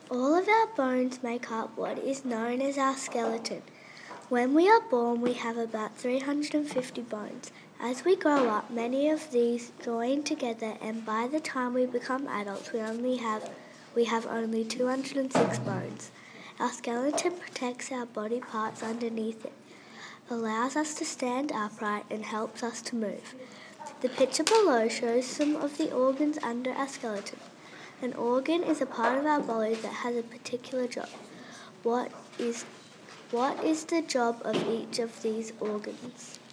All of our bones make up what is known as our skeleton. When we are born, we have about 350 bones. As we grow up, many of these join together, and by the time we become adults, we have only 206 bones. Our skeleton protects our body parts underneath it, allows us to stand upright, and helps us to move. The picture below shows some of the organs under our skeleton. An organ is a part of our body that has a particular job. What is the job of each of these organs?